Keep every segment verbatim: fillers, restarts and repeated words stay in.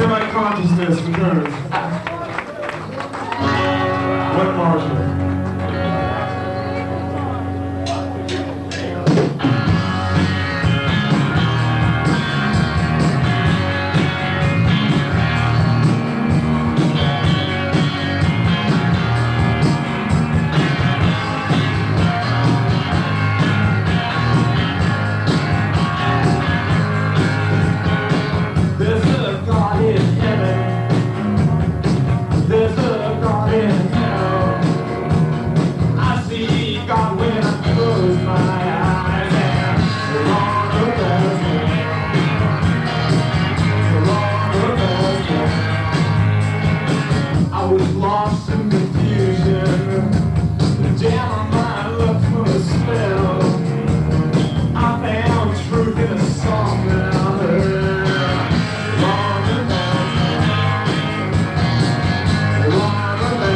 Playwright consciousness returns. Wet Marshall. Lost in confusion, damn, I might look for a spell. I found truth in a song that I heard long ago. Long ago,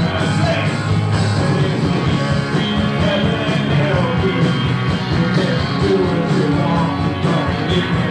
heaven and hell, you can do what you want, don't leave me.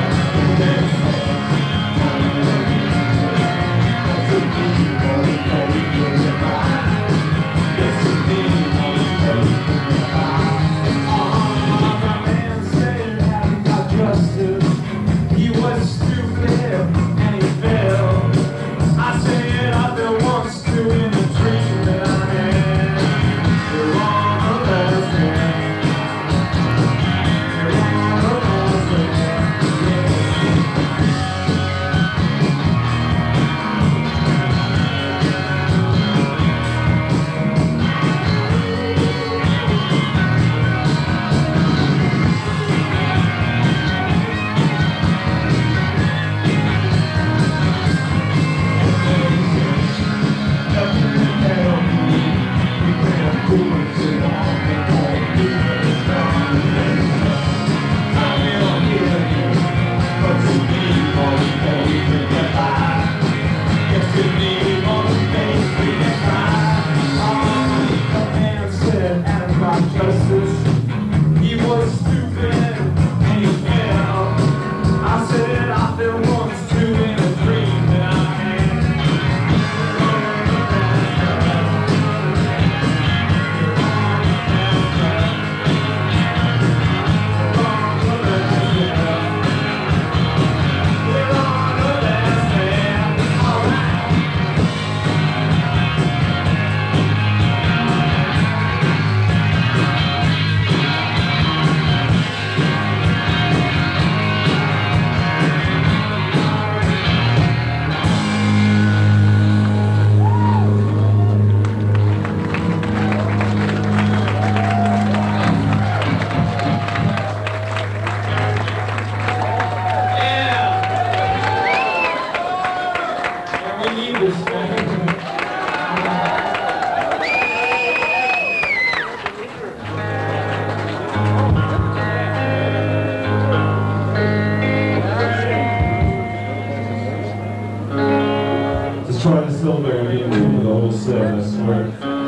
Trying to celebrate me and the whole set, I swear.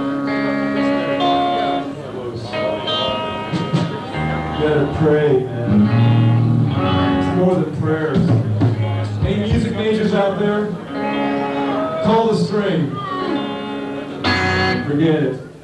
You gotta pray, man. It's more than prayers. Any music majors out there? Call the string. Forget it.